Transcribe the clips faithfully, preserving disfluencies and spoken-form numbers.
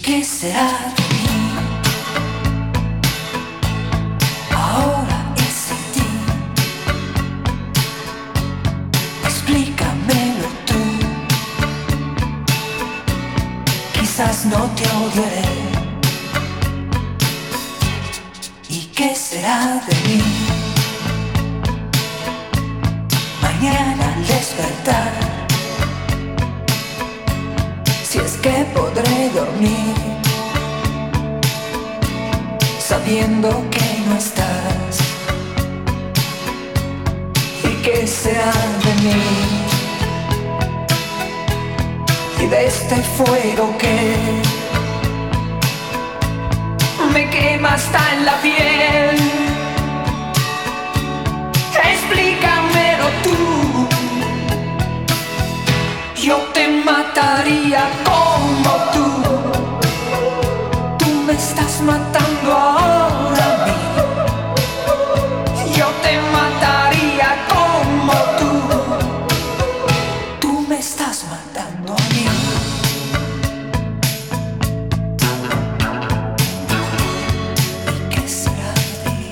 ¿Qué será de mí? Ahora es sin ti. Explícamelo tú. Quizás no te odiaré. ¿Y qué será de mí? Mañana al despertar, si es que podré dormir, sabiendo que no estás. ¿Y qué será de mí? Y de este fuego que me quema hasta en la piel. Explícamelo tú. Yo te mataría como tú. Tú me estás matando ahora a mí. Yo te mataría como tú. Tú me estás matando a mí. ¿Y qué será de mí?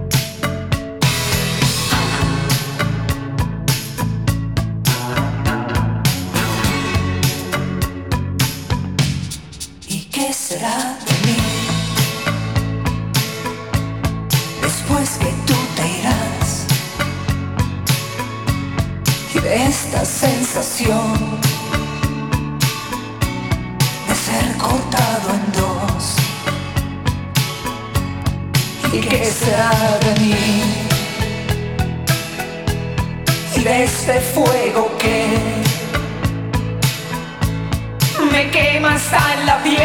¿Y qué será de mí? Después que tú te irás, y de esta sensación de ser cortado en dos. ¿Y qué será de mí? Y de este fuego que me quema hasta en la piel.